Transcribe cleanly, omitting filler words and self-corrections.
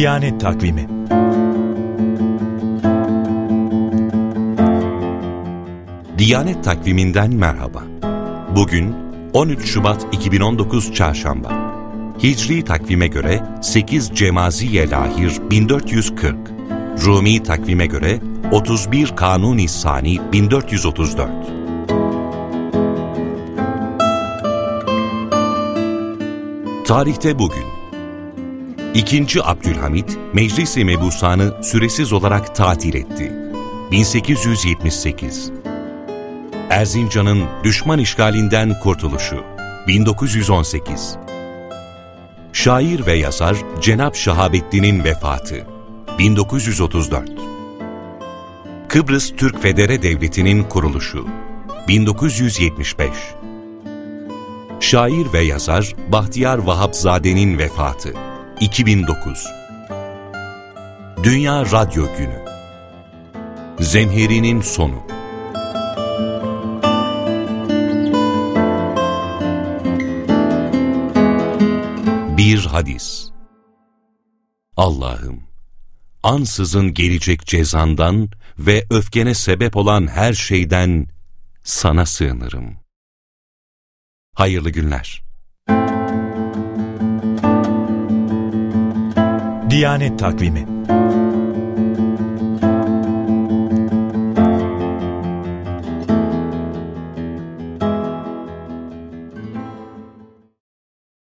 Diyanet Takvimi. Diyanet Takvimi'nden merhaba. Bugün 13 Şubat 2019 Çarşamba. Hicri takvime göre 8 Cemaziye Lahir 1440. Rumi takvime göre 31 Kanuni Sani 1434. Tarihte bugün 2. Abdülhamit, Meclis-i Mebusan'ı süresiz olarak tatil etti. 1878. Erzincan'ın düşman işgalinden kurtuluşu. 1918. Şair ve yazar Cenab Şahabettin'in vefatı. 1934. Kıbrıs Türk Federe Devleti'nin kuruluşu. 1975. Şair ve yazar Bahtiyar Vahapzade'nin vefatı. 2009. Dünya Radyo Günü. Zemheri'nin sonu. Bir hadis. Allah'ım, ansızın gelecek cezandan ve öfkene sebep olan her şeyden sana sığınırım. Hayırlı günler. Diyanet Takvimi.